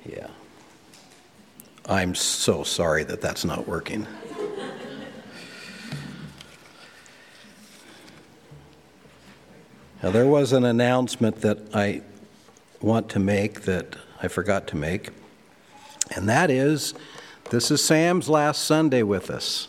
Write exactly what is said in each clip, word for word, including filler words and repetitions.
Yeah. I'm so sorry that that's not working. Now, there was an announcement that I want to make that I forgot to make, and that is, this is Sam's last Sunday with us.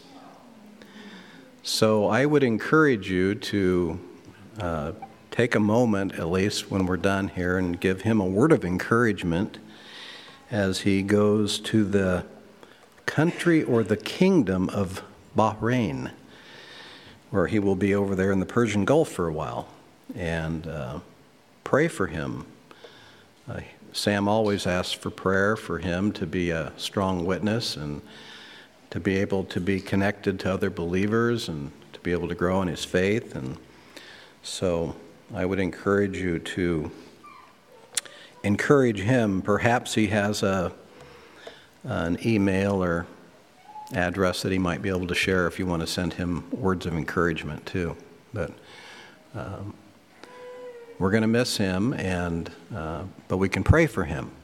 So I would encourage you to uh, take a moment, at least when we're done here, and give him a word of encouragement as he goes to the country or the kingdom of Bahrain, where he will be over there in the Persian Gulf for a while. And uh, pray for him. Uh, Sam always asks for prayer for him to be a strong witness and to be able to be connected to other believers and to be able to grow in his faith. And so I would encourage you to encourage him. Perhaps he has a an email or address that he might be able to share if you want to send him words of encouragement too. But um, we're going to miss him, and uh, but we can pray for him.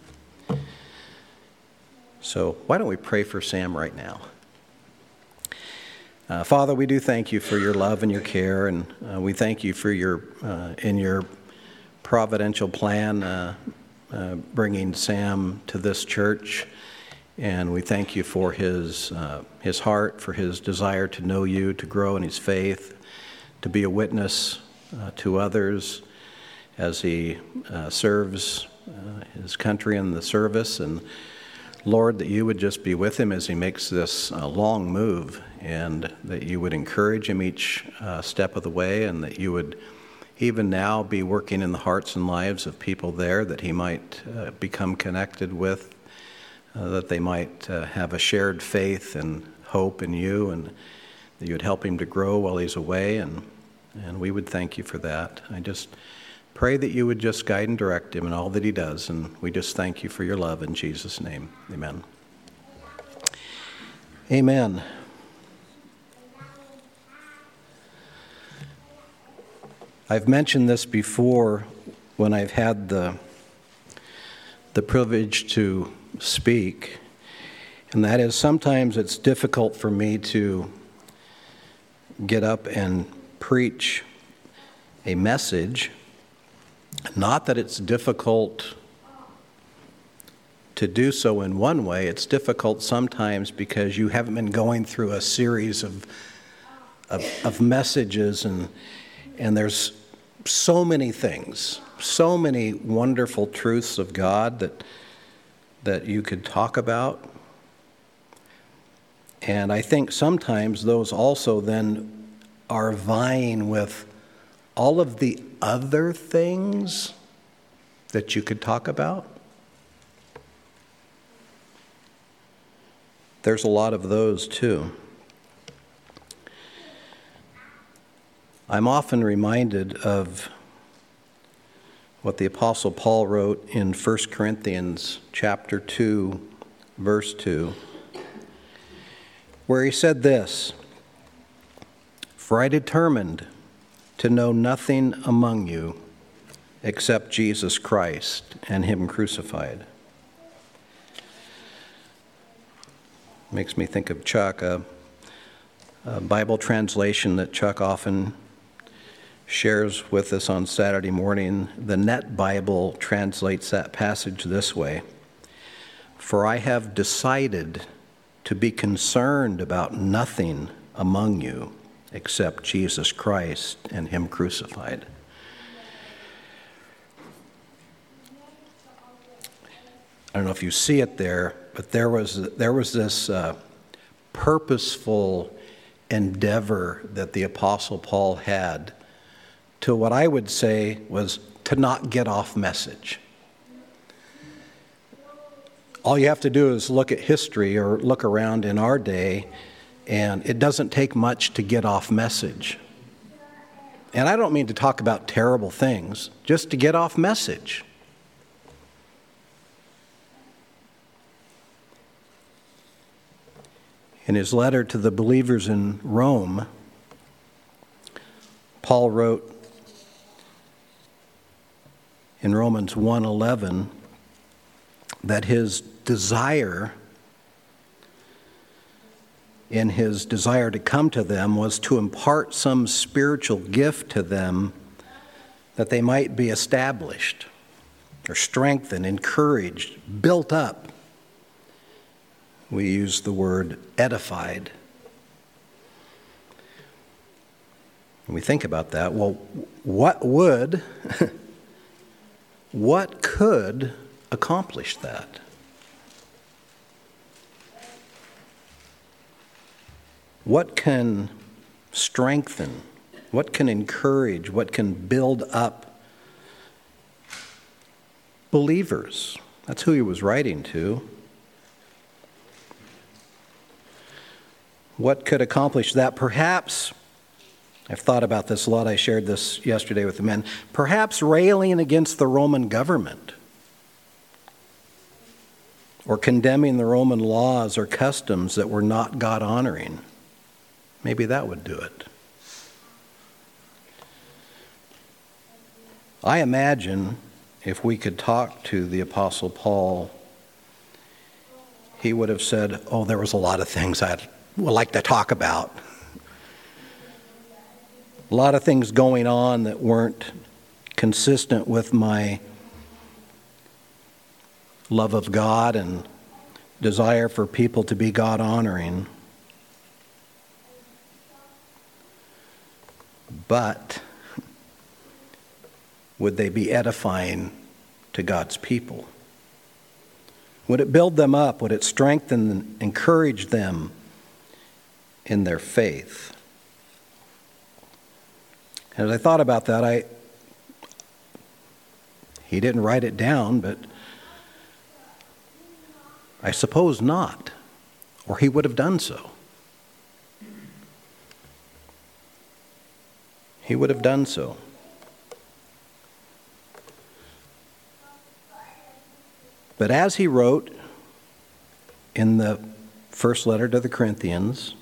So why don't we pray for Sam right now? Uh, Father, we do thank you for your love and your care, and uh, we thank you for your uh, in your providential plan uh, uh, bringing Sam to this church, and we thank you for his uh, his heart, for his desire to know you, to grow in his faith, to be a witness uh, to others as he uh, serves uh, his country in the service. And Lord, that you would just be with him as he makes this uh, long move, and that you would encourage him each uh, step of the way, and that you would even now be working in the hearts and lives of people there that he might uh, become connected with, uh, that they might uh, have a shared faith and hope in you, and that you would help him to grow while he's away, and and we would thank you for that. I just pray that you would just guide and direct him in all that he does, and we just thank you for your love in Jesus' name. Amen. Amen. I've mentioned this before when I've had the the privilege to speak, and that is sometimes it's difficult for me to get up and preach a message. Not that it's difficult to do so in one way. It's difficult sometimes because you haven't been going through a series of of, of messages, and and there's so many things, so many wonderful truths of God that that you could talk about. And I think sometimes those also then are vying with all of the other things that you could talk about. There's a lot of those too. I'm often reminded of what the Apostle Paul wrote in First Corinthians chapter two, verse two, where he said this, "For I determined to know nothing among you except Jesus Christ and him crucified." Makes me think of Chuck, a, a Bible translation that Chuck often shares with us on Saturday morning. The Net Bible translates that passage this way: "For I have decided to be concerned about nothing among you except Jesus Christ and him crucified." I don't know if you see it there, but there was there was this uh, purposeful endeavor that the Apostle Paul had to what I would say was to not get off message. All you have to do is look at history or look around in our day, and it doesn't take much to get off message. And I don't mean to talk about terrible things, just to get off message. In his letter to the believers in Rome, Paul wrote in Romans one eleven, that his desire, in his desire to come to them, was to impart some spiritual gift to them that they might be established or strengthened, encouraged, built up. We use the word edified. When we think about that, well, what would, what could accomplish that? What can strengthen? What can encourage? What can build up believers? That's who he was writing to. What could accomplish that? Perhaps, I've thought about this a lot. I shared this yesterday with the men. Perhaps railing against the Roman government, or condemning the Roman laws or customs that were not God-honoring. Maybe that would do it. I imagine if we could talk to the Apostle Paul, he would have said, oh, there was a lot of things I'd like to talk about. A lot of things going on that weren't consistent with my love of God and desire for people to be God-honoring. But would they be edifying to God's people? Would it build them up? Would it strengthen and encourage them in their faith? As I thought about that, I he didn't write it down, but I suppose not, or he would have done so. He would have done so. But as he wrote in the first letter to the Corinthians,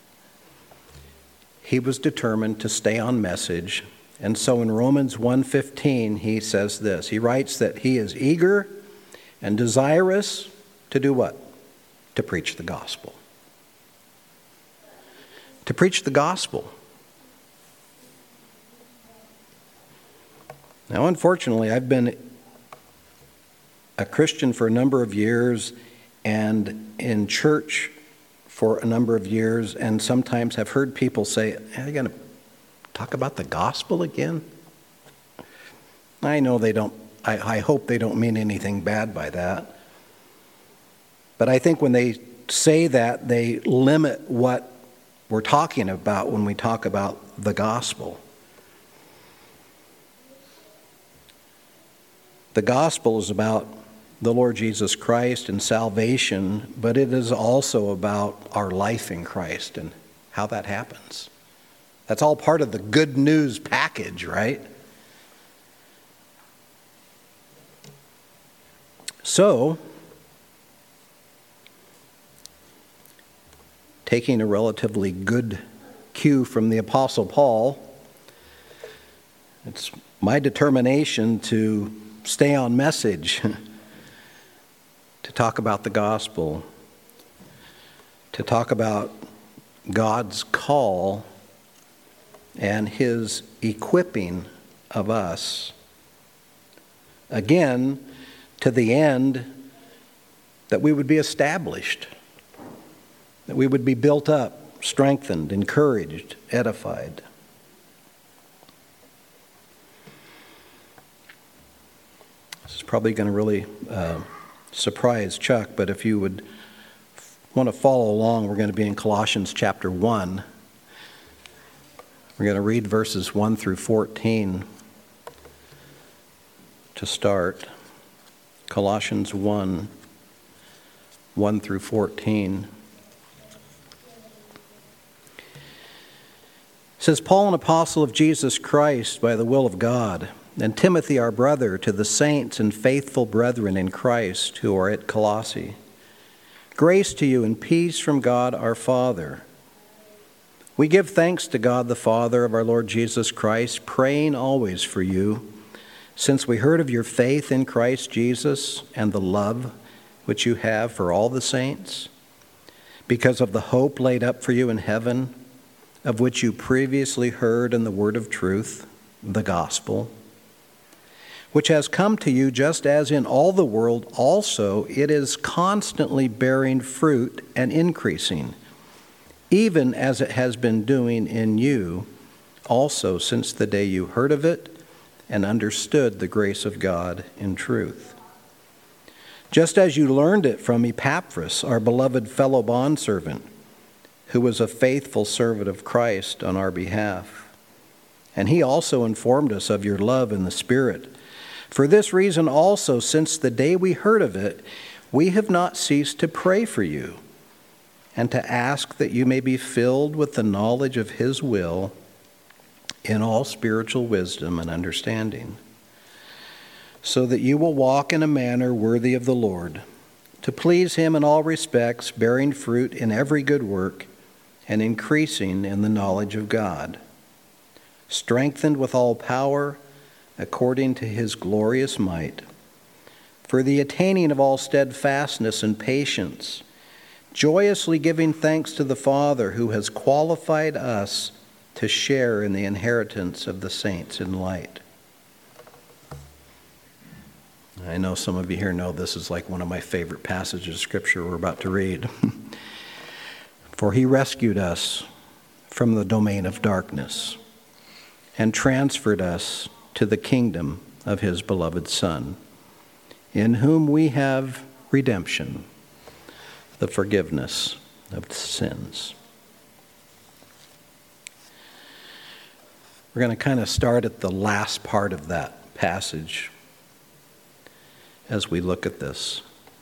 he was determined to stay on message. And so in Romans one fifteen, he says this. He writes that he is eager and desirous to do what? To preach the gospel. To preach the gospel. Now, unfortunately, I've been a Christian for a number of years and in church for a number of years, and sometimes have heard people say, are you going to talk about the gospel again? I know they don't, I, I hope they don't mean anything bad by that. But I think when they say that, they limit what we're talking about when we talk about the gospel. The gospel is about the Lord Jesus Christ and salvation, but it is also about our life in Christ and how that happens. That's all part of the good news package, right? So, taking a relatively good cue from the Apostle Paul, it's my determination to stay on message, to talk about the gospel, to talk about God's call and his equipping of us, again, to the end that we would be established, that we would be built up, strengthened, encouraged, edified. This is probably going to really uh, surprise Chuck, but if you would want to follow along, we're going to be in Colossians chapter one. We're going to read verses one through fourteen to start. Colossians one, one through fourteen. It says, Paul, an apostle of Jesus Christ by the will of God, and Timothy, our brother, to the saints and faithful brethren in Christ who are at Colossae. Grace to you and peace from God our Father. We give thanks to God the Father of our Lord Jesus Christ, praying always for you, since we heard of your faith in Christ Jesus and the love which you have for all the saints, because of the hope laid up for you in heaven, of which you previously heard in the word of truth, the gospel, which has come to you just as in all the world also it is constantly bearing fruit and increasing, even as it has been doing in you also since the day you heard of it and understood the grace of God in truth. Just as you learned it from Epaphras, our beloved fellow bondservant, who was a faithful servant of Christ on our behalf. And he also informed us of your love in the Spirit. For this reason also, since the day we heard of it, we have not ceased to pray for you and to ask that you may be filled with the knowledge of his will in all spiritual wisdom and understanding, so that you will walk in a manner worthy of the Lord, to please him in all respects, bearing fruit in every good work and increasing in the knowledge of God, strengthened with all power according to his glorious might, for the attaining of all steadfastness and patience, joyously giving thanks to the Father who has qualified us to share in the inheritance of the saints in light. I know some of you here know this is like one of my favorite passages of Scripture we're about to read. For he rescued us from the domain of darkness and transferred us to the kingdom of his beloved Son, in whom we have redemption, the forgiveness of sins. We're going to kind of start at the last part of that passage as we look at this.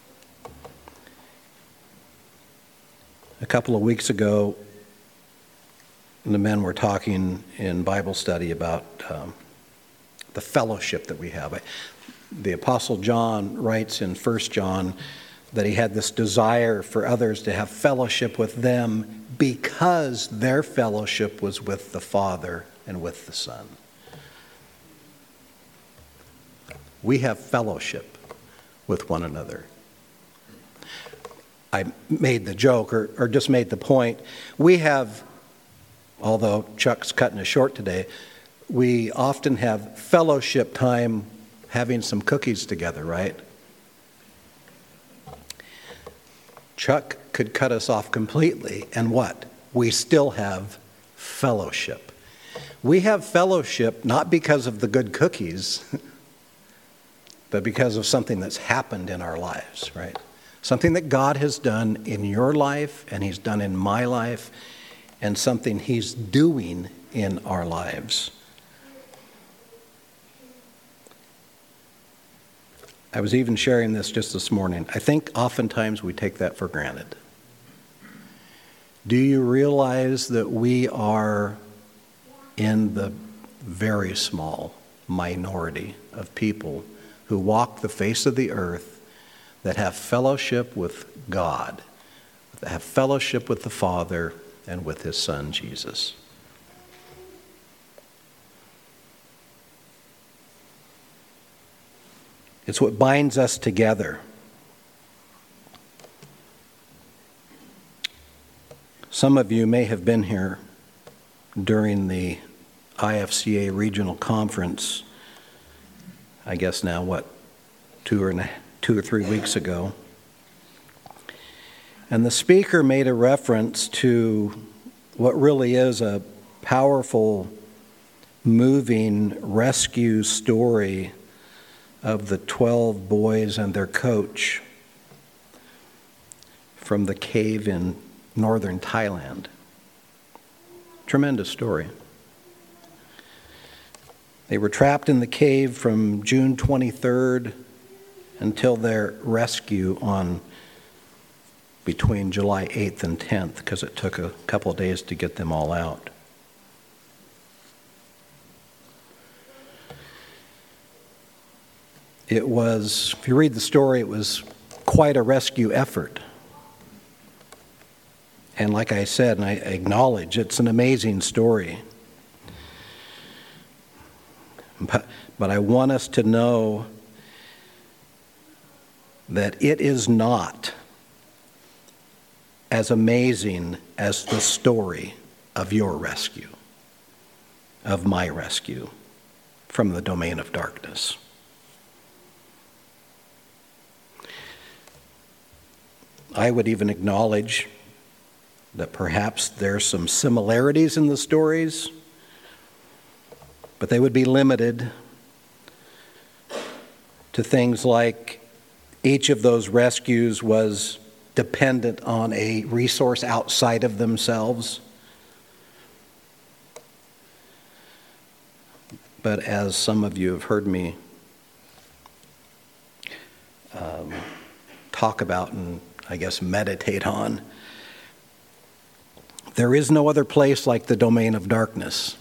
A couple of weeks ago, the men were talking in Bible study about um, the fellowship that we have. The Apostle John writes in First John that he had this desire for others to have fellowship with them because their fellowship was with the Father and with the Son. We have fellowship with one another. I made the joke, or, or just made the point, we have, although Chuck's cutting it short today, we often have fellowship time having some cookies together, right? Chuck could cut us off completely, and what? We still have fellowship. We have fellowship not because of the good cookies, but because of something that's happened in our lives, right? Something that God has done in your life, and he's done in my life, and something he's doing in our lives. I was even sharing this just this morning. I think oftentimes we take that for granted. Do you realize that we are in the very small minority of people who walk the face of the earth that have fellowship with God, that have fellowship with the Father and with his Son, Jesus? It's what binds us together. Some of you may have been here during the I F C A regional conference, I guess now, what, two or, two or three weeks ago. And the speaker made a reference to what really is a powerful, moving rescue story of the twelve boys and their coach from the cave in northern Thailand. Tremendous story. They were trapped in the cave from June twenty-third until their rescue on between July eighth and tenth, because it took a couple of days to get them all out. It was, if you read the story, it was quite a rescue effort. And like I said, and I acknowledge, it's an amazing story. But, but I want us to know that it is not as amazing as the story of your rescue, of my rescue from the domain of darkness. I would even acknowledge that perhaps there's some similarities in the stories, but they would be limited to things like each of those rescues was dependent on a resource outside of themselves. But as some of you have heard me um, talk about and I guess meditate on, there is no other place like the domain of darkness.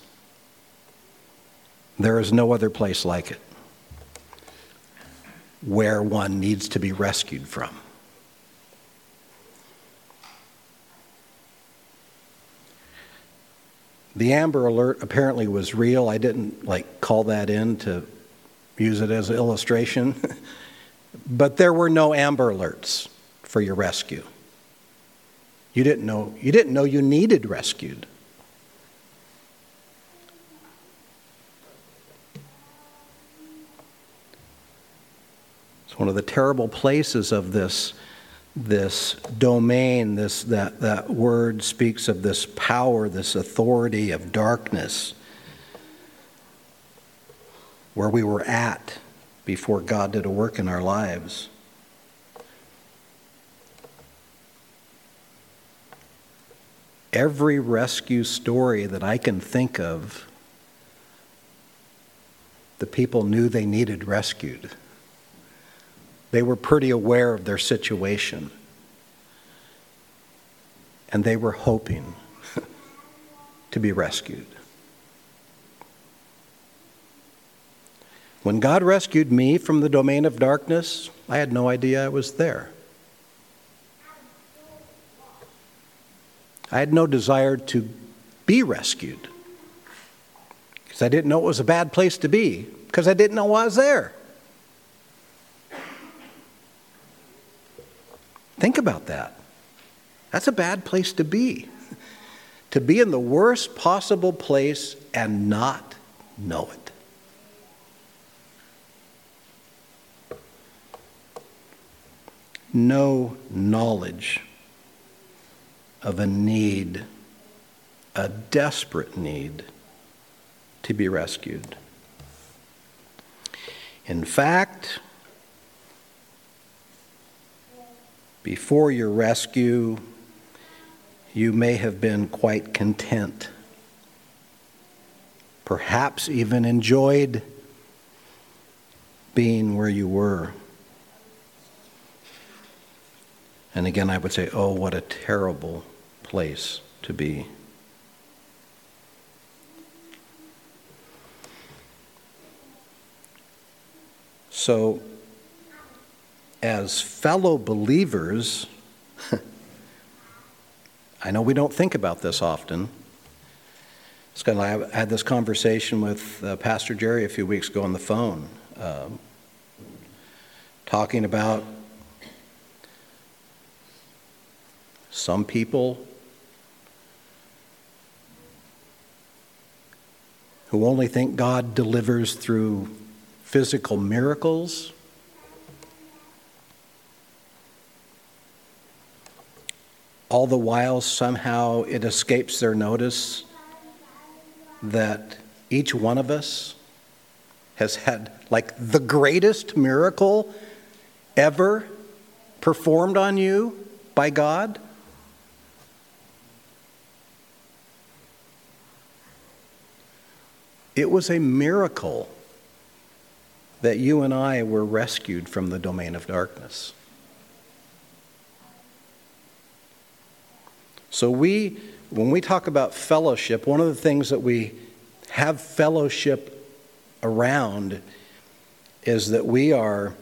There is no other place like it where one needs to be rescued from. The Amber Alert apparently was real. I didn't like call that in to use it as an illustration. But there were no Amber Alerts for your rescue. You didn't know, you didn't know you needed rescued. It's one of the terrible places of this, this domain, this that, that word speaks of this power, this authority of darkness, where we were at before God did a work in our lives. Every rescue story that I can think of, the people knew they needed rescued. They were pretty aware of their situation. And they were hoping to be rescued. When God rescued me from the domain of darkness, I had no idea I was there. I had no desire to be rescued because I didn't know it was a bad place to be, because I didn't know I was there. Think about that. That's a bad place to be. To be in the worst possible place and not know it. No knowledge of a need, a desperate need to be rescued. In fact, before your rescue, you may have been quite content, perhaps even enjoyed being where you were. And again, I would say, oh, what a terrible place to be. So, as fellow believers, I know we don't think about this often. It's kind of like I had this conversation with uh, Pastor Jerry a few weeks ago on the phone, um, talking about some people who only think God delivers through physical miracles. All the while, somehow it escapes their notice that each one of us has had like the greatest miracle ever performed on you by God. It was a miracle that you and I were rescued from the domain of darkness. So we, when we talk about fellowship, one of the things that we have fellowship around is that we are,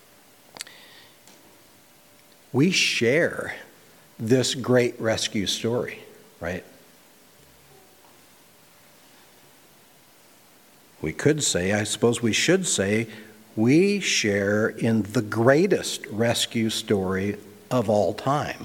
we share this great rescue story, right? We could say, I suppose we should say, we share in the greatest rescue story of all time.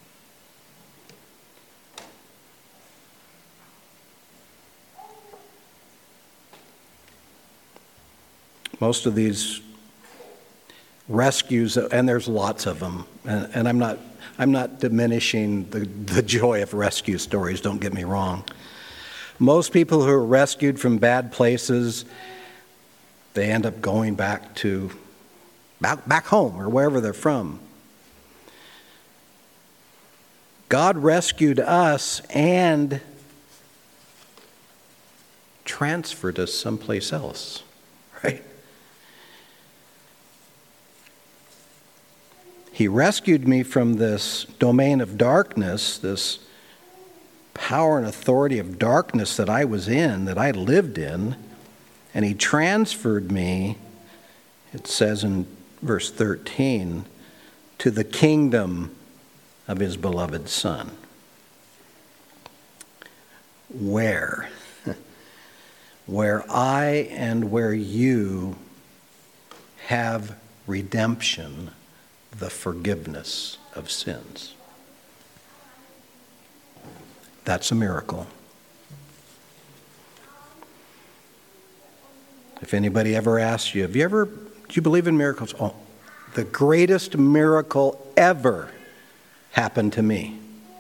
Most of these rescues, and there's lots of them, and, and I'm not I'm not diminishing the, the joy of rescue stories, don't get me wrong. Most people who are rescued from bad places, they end up going back to back, back home or wherever they're from. God rescued us and transferred us someplace else, right? He rescued me from this domain of darkness, this power and authority of darkness that I was in, that I lived in, and he transferred me, it says in verse thirteen, to the kingdom of his beloved Son. Where? Where I and where you have redemption, the forgiveness of sins. That's a miracle. If anybody ever asks you, have you ever, do you believe in miracles? Oh, the greatest miracle ever happened to me.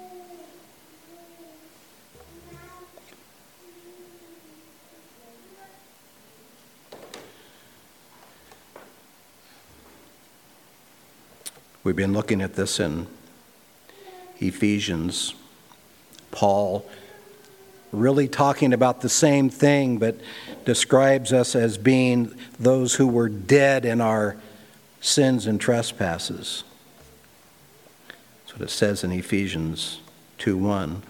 We've been looking at this in Ephesians. Paul really talking about the same thing, but describes us as being those who were dead in our sins and trespasses. That's what it says in Ephesians two one.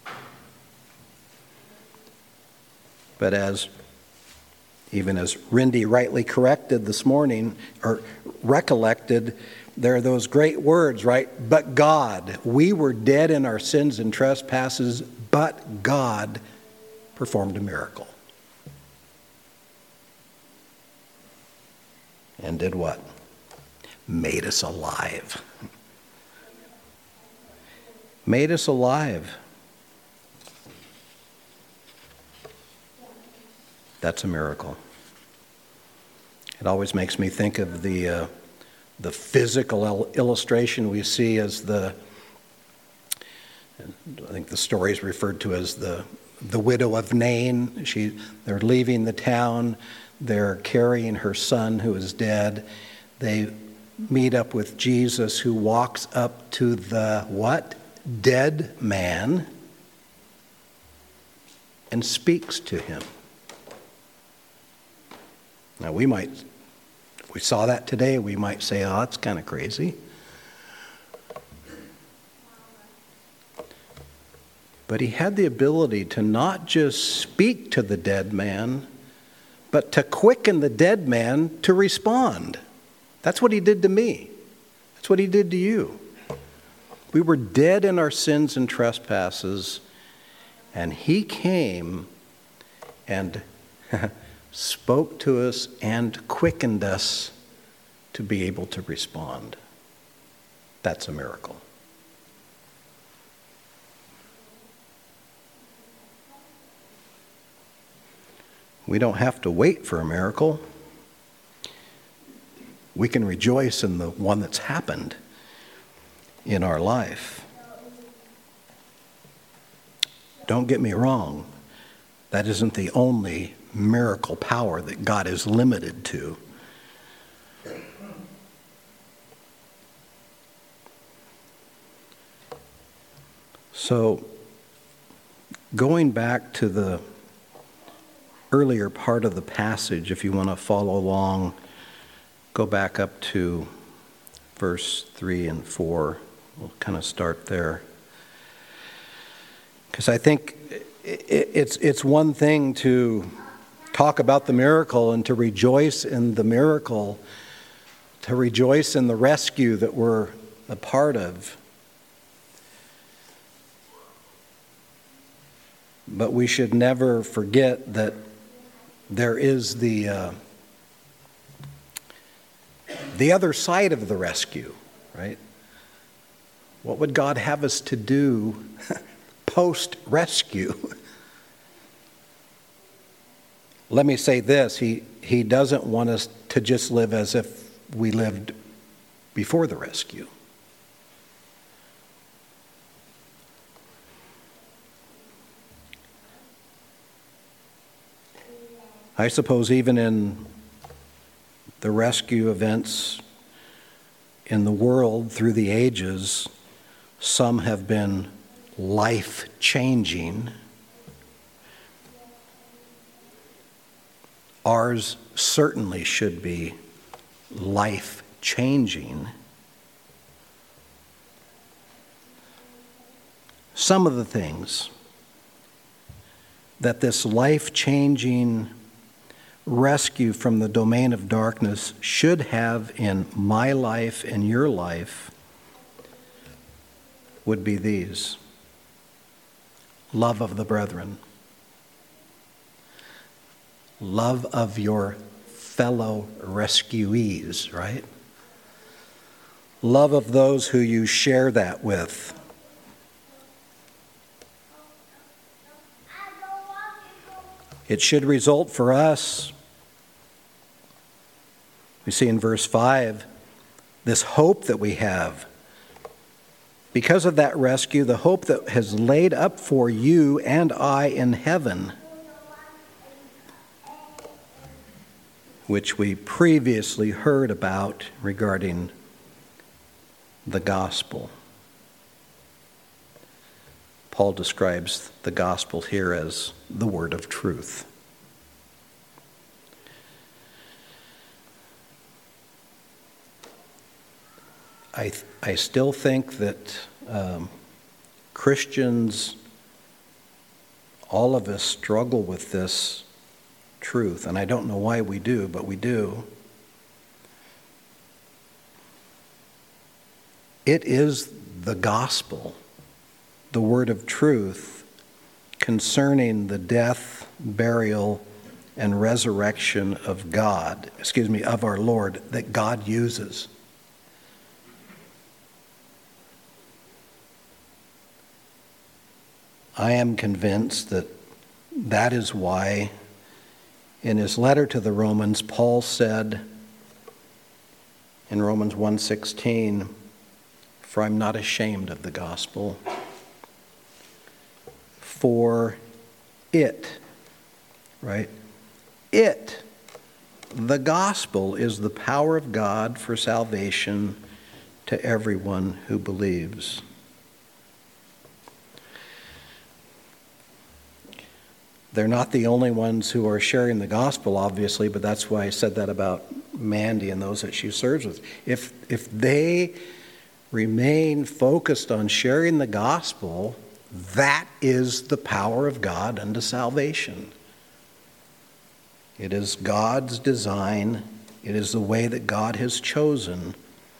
But as even as Rindy rightly corrected this morning, or recollected, there are those great words, right? But God, we were dead in our sins and trespasses, but God performed a miracle. And did what? Made us alive. Made us alive. That's a miracle. It always makes me think of the uh, the physical il- illustration we see as the, I think the story is referred to as the the widow of Nain. She, they're leaving the town. They're carrying her son who is dead. They meet up with Jesus, who walks up to the what? Dead man and speaks to him. Now we might, if we saw that today, we might say, oh, that's kind of crazy. But he had the ability to not just speak to the dead man, but to quicken the dead man to respond. That's what he did to me. That's what he did to you. We were dead in our sins and trespasses, and he came and spoke to us and quickened us to be able to respond. That's a miracle. We don't have to wait for a miracle. We can rejoice in the one that's happened in our life. Don't get me wrong. That isn't the only miracle power that God is limited to. So, going back to the earlier part of the passage, if you want to follow along, go back up to verse three and four. We'll kind of start there. Because I think it's it's one thing to talk about the miracle and to rejoice in the miracle, to rejoice in the rescue that we're a part of. But we should never forget that there is the uh, the other side of the rescue, right? What would God have us to do post-rescue? Let me say this, he, he doesn't want us to just live as if we lived before the rescue. I suppose even in the rescue events in the world through the ages, some have been life-changing. Ours certainly should be life-changing. Some of the things that this life-changing rescue from the domain of darkness should have in my life and your life would be these: love of the brethren, love of your fellow rescuees, right? Love of those who you share that with. It should result for us, we see in verse five, this hope that we have. Because of that rescue, the hope that has laid up for you and I in heaven, which we previously heard about regarding the gospel. Paul describes the gospel here as the word of truth. I, I still think that um, Christians, all of us struggle with this truth, and I don't know why we do, but we do. It is the gospel, the word of truth concerning the death, burial, and resurrection of God, excuse me, of our Lord, that God uses. I am convinced that that is why in his letter to the Romans, Paul said in Romans one sixteen, "For I'm not ashamed of the gospel, for it," right? It, the gospel, is the power of God for salvation to everyone who believes. They're not the only ones who are sharing the gospel, obviously, but that's why I said that about Mandy and those that she serves with. If, if they remain focused on sharing the gospel, that is the power of God unto salvation. It is God's design. It is the way that God has chosen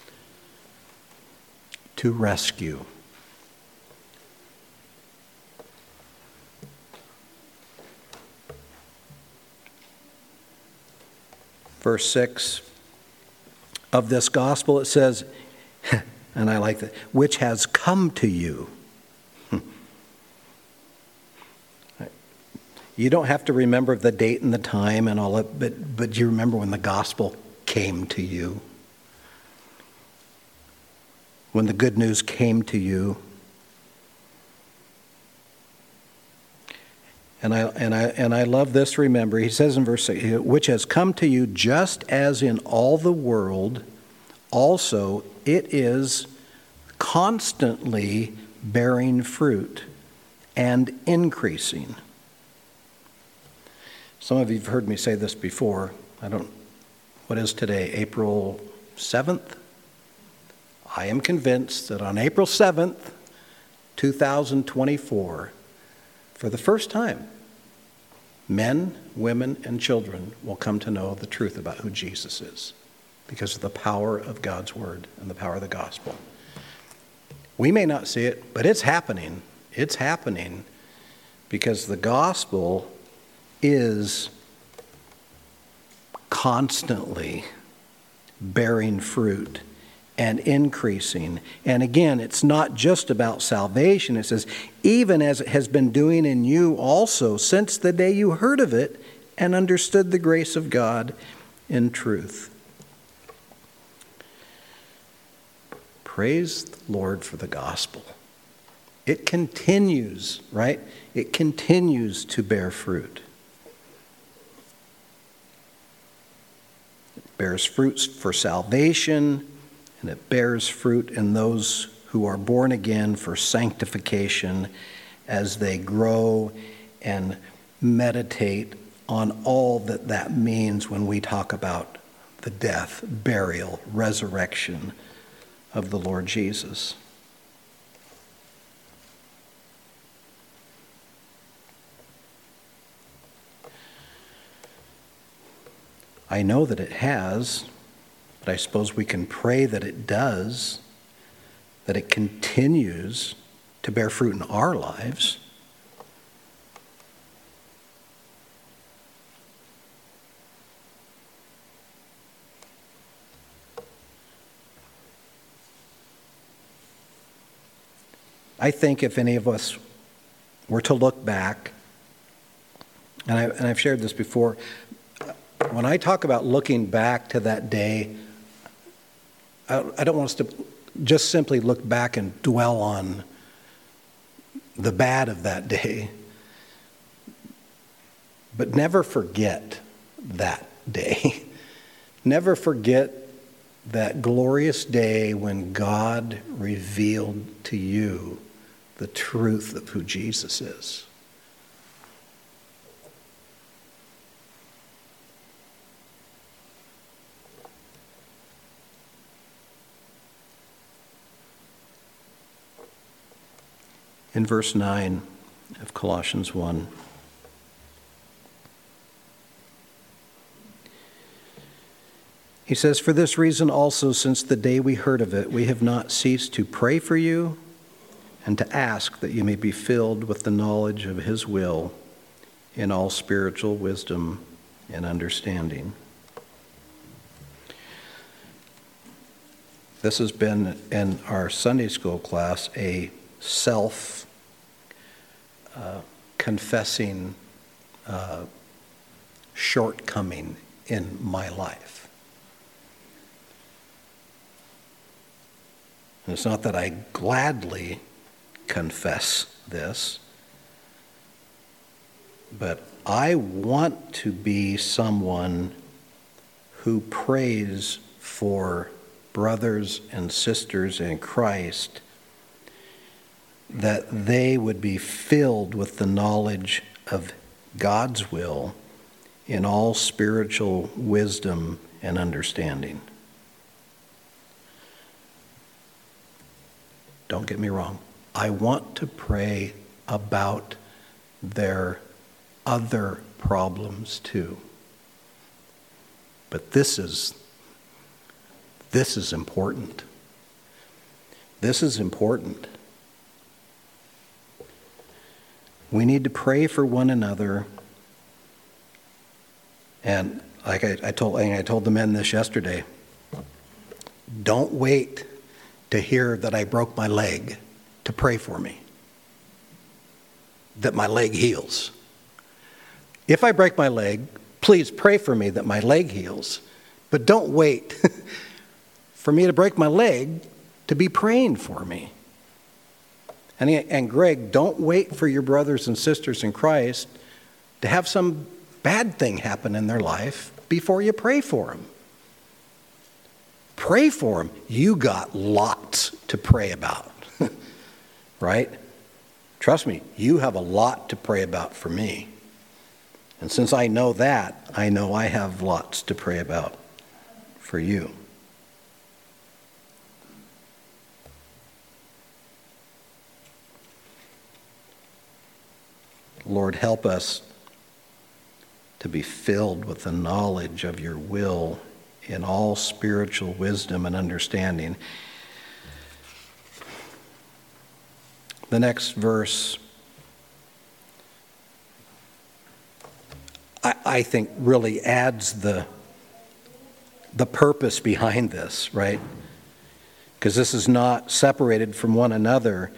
to rescue. Verse six of this gospel, it says, and I like that, which has come to you. You don't have to remember the date and the time and all that, but, but you remember when the gospel came to you. When the good news came to you. And I and I and I love this, remember, he says in verse six, which has come to you just as in all the world, also it is constantly bearing fruit and increasing. Some of you have heard me say this before. I don't, what is today, April seventh? I am convinced that on April seventh, two thousand twenty-four, for the first time, men, women, and children will come to know the truth about who Jesus is because of the power of God's word and the power of the gospel. We may not see it, but it's happening. It's happening because the gospel is constantly bearing fruit and increasing. And again, it's not just about salvation. It says, even as it has been doing in you also since the day you heard of it and understood the grace of God in truth. Praise the Lord for the gospel. It continues, right? It continues to bear fruit. It bears fruits for salvation, and it bears fruit in those who are born again for sanctification as they grow and meditate on all that that means when we talk about the death, burial, resurrection of the Lord Jesus. I know that it has, but I suppose we can pray that it does, that it continues to bear fruit in our lives. I think if any of us were to look back, and, I, and I've shared this before, when I talk about looking back to that day, I, I don't want us to just simply look back and dwell on the bad of that day, but never forget that day. Never forget that glorious day when God revealed to you the truth of who Jesus is. In verse nine of Colossians one, he says, "For this reason also, since the day we heard of it, we have not ceased to pray for you and to ask that you may be filled with the knowledge of his will in all spiritual wisdom and understanding." This has been, in our Sunday school class, a self uh, confessing uh, shortcoming in my life. And it's not that I gladly confess this, but I want to be someone who prays for brothers and sisters in Christ that they would be filled with the knowledge of God's will in all spiritual wisdom and understanding. Don't get me wrong. I want to pray about their other problems too. But this is this is important. This is important. We need to pray for one another. And like I, I told I told the men this yesterday, don't wait to hear that I broke my leg to pray for me, that my leg heals. If I break my leg, please pray for me that my leg heals. But don't wait for me to break my leg to be praying for me. And, and Greg, don't wait for your brothers and sisters in Christ to have some bad thing happen in their life before you pray for them. Pray for them. You got lots to pray about, right? Trust me, you have a lot to pray about for me. And since I know that, I know I have lots to pray about for you. Lord, help us to be filled with the knowledge of your will in all spiritual wisdom and understanding. The next verse, I, I think, really adds the the purpose behind this, right? Because this is not separated from one another.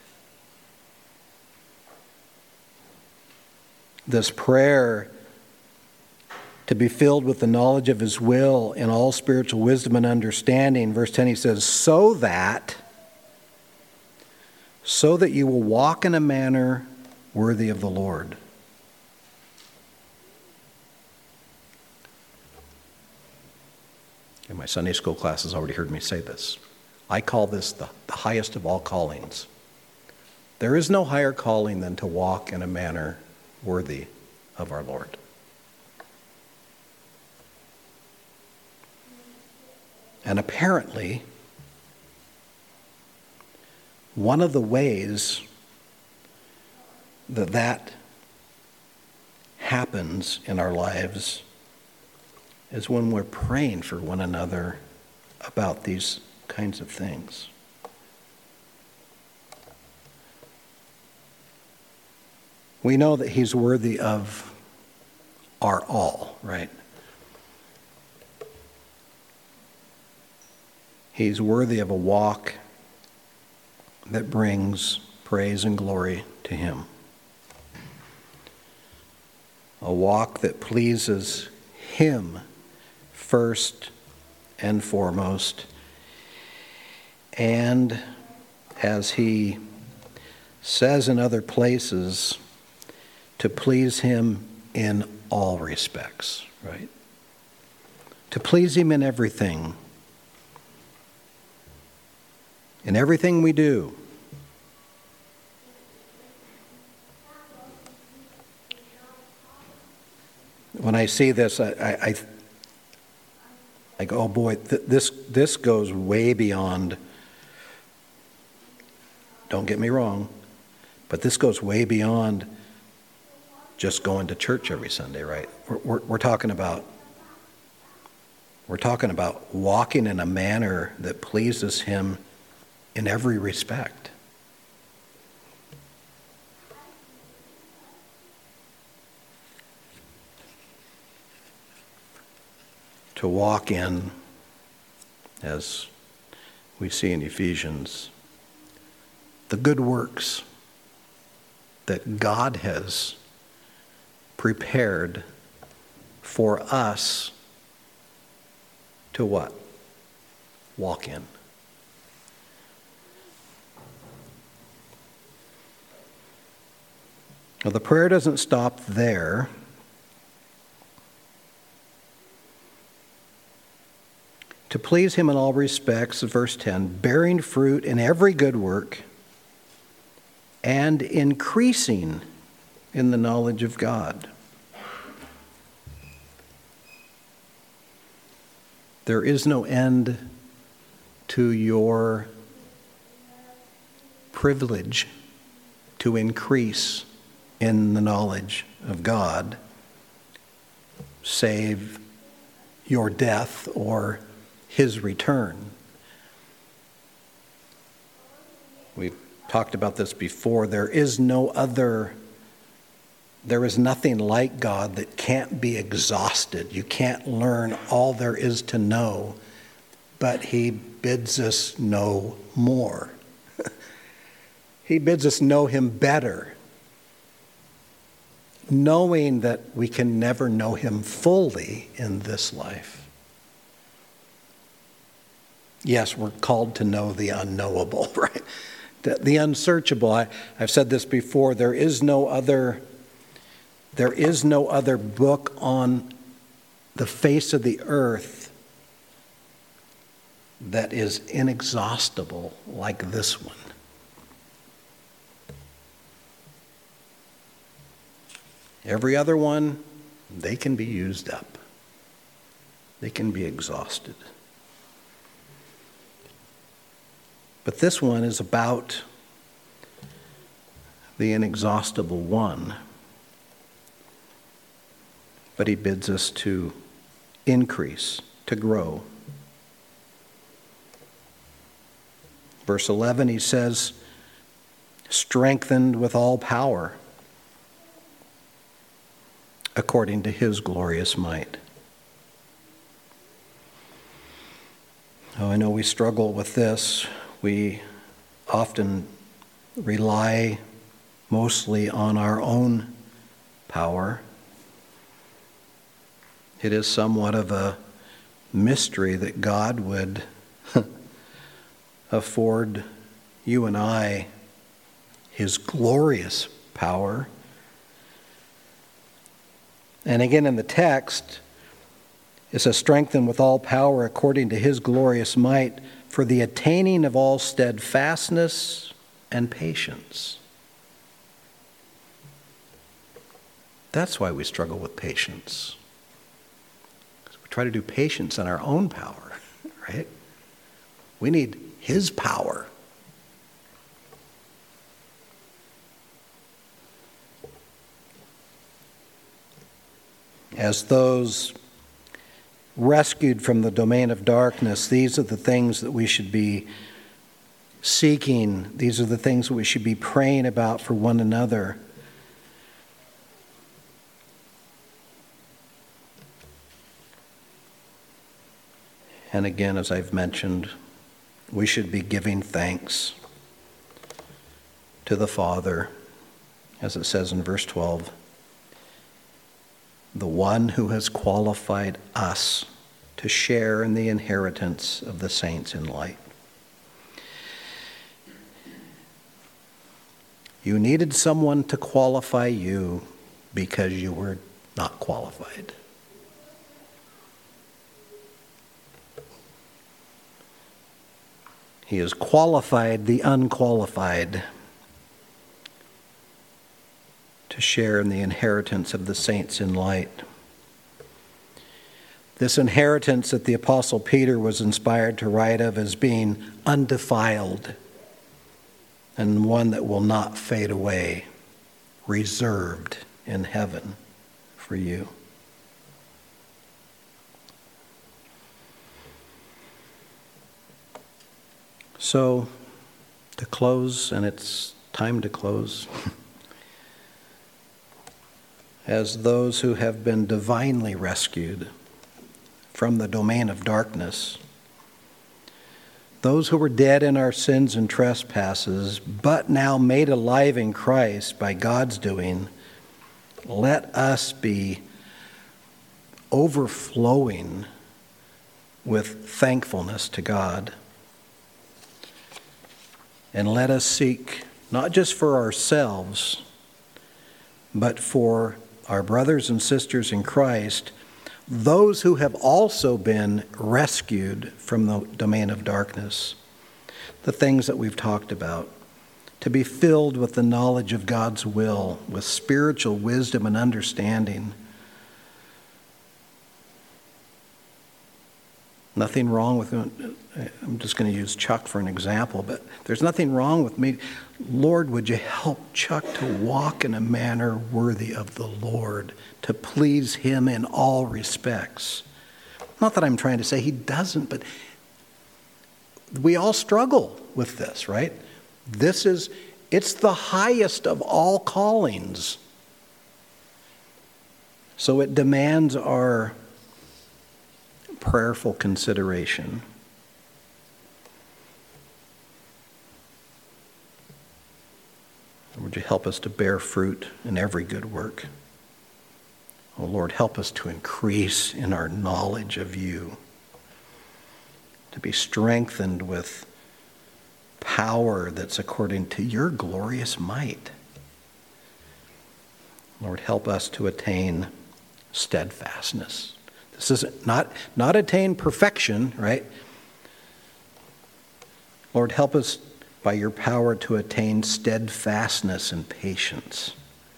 This prayer to be filled with the knowledge of his will in all spiritual wisdom and understanding. Verse ten, he says, so that, so that you will walk in a manner worthy of the Lord. And my Sunday school class has already heard me say this. I call this the, the highest of all callings. There is no higher calling than to walk in a manner worthy of our Lord. And apparently, one of the ways that that happens in our lives is when we're praying for one another about these kinds of things. We know that he's worthy of our all, right? He's worthy of a walk that brings praise and glory to him. A walk that pleases him first and foremost. And as he says in other places, to please him in all respects, right? To please him in everything. In everything we do. When I see this, I, I, I go, oh boy, th- this, this goes way beyond, don't get me wrong, but this goes way beyond just going to church every Sunday, right? We're, we're, we're talking about, we're talking about walking in a manner that pleases him in every respect. To walk in, as we see in Ephesians, the good works that God has prepared for us to what? Walk in. Now, the prayer doesn't stop there. To please him in all respects, verse ten, bearing fruit in every good work and increasing in the knowledge of God. There is no end to your privilege to increase in the knowledge of God, save your death or his return. We've talked about this before. There is no other, there is nothing like God that can't be exhausted. You can't learn all there is to know, but he bids us know more. He bids us know him better, knowing that we can never know him fully in this life. Yes, we're called to know the unknowable, right? The, the unsearchable. I, I've said this before. There is no other, there is no other book on the face of the earth that is inexhaustible like this one. Every other one, they can be used up. They can be exhausted. But this one is about the inexhaustible one. But he bids us to increase, to grow. Verse eleven, he says, strengthened with all power, according to his glorious might. Oh, I know we struggle with this. We often rely mostly on our own power. It is somewhat of a mystery that God would afford you and I his glorious power. And again in the text, it says, strengthened with all power according to his glorious might for the attaining of all steadfastness and patience. That's why we struggle with patience. Because we try to do patience in our own power, right? We need his power. As those rescued from the domain of darkness, these are the things that we should be seeking. These are the things that we should be praying about for one another. And again, as I've mentioned, we should be giving thanks to the Father, as it says in verse twelve, the one who has qualified us to share in the inheritance of the saints in light. You needed someone to qualify you because you were not qualified. He has qualified the unqualified to share in the inheritance of the saints in light. This inheritance that the Apostle Peter was inspired to write of as being undefiled and one that will not fade away, reserved in heaven for you. So, to close, and it's time to close, as those who have been divinely rescued from the domain of darkness, those who were dead in our sins and trespasses, but now made alive in Christ by God's doing, let us be overflowing with thankfulness to God. And let us seek, not just for ourselves, but for our brothers and sisters in Christ, those who have also been rescued from the domain of darkness, the things that we've talked about, to be filled with the knowledge of God's will, with spiritual wisdom and understanding. Nothing wrong with, I'm just going to use Chuck for an example, but there's nothing wrong with me. Lord, would you help Chuck to walk in a manner worthy of the Lord, to please him in all respects? Not that I'm trying to say he doesn't, but we all struggle with this, right? This is, it's the highest of all callings. So it demands our prayerful consideration. Would you help us to bear fruit in every good work? Oh Lord, help us to increase in our knowledge of you, to be strengthened with power that's according to your glorious might. Lord, help us to attain steadfastness. This is not, not attain perfection, right? Lord, help us by your power to attain steadfastness and patience,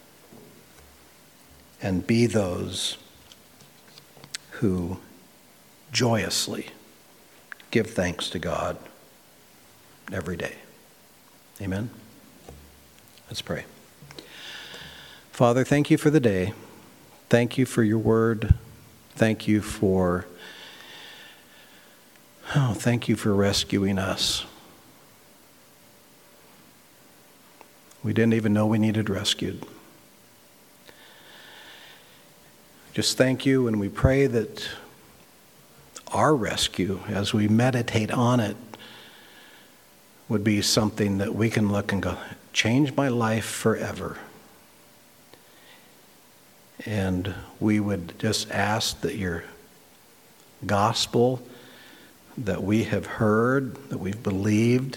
and be those who joyously give thanks to God every day. Amen? Let's pray. Father, thank you for the day. Thank you for your word. Thank you for, oh, thank you for rescuing us. We didn't even know we needed rescued. Just thank you, and we pray that our rescue, as we meditate on it, would be something that we can look and go, change my life forever. And we would just ask that your gospel that we have heard, that we've believed,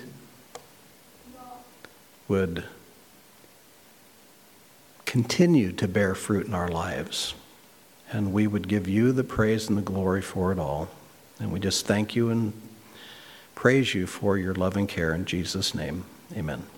would continue to bear fruit in our lives. And we would give you the praise and the glory for it all. And we just thank you and praise you for your loving care in Jesus' name. Amen.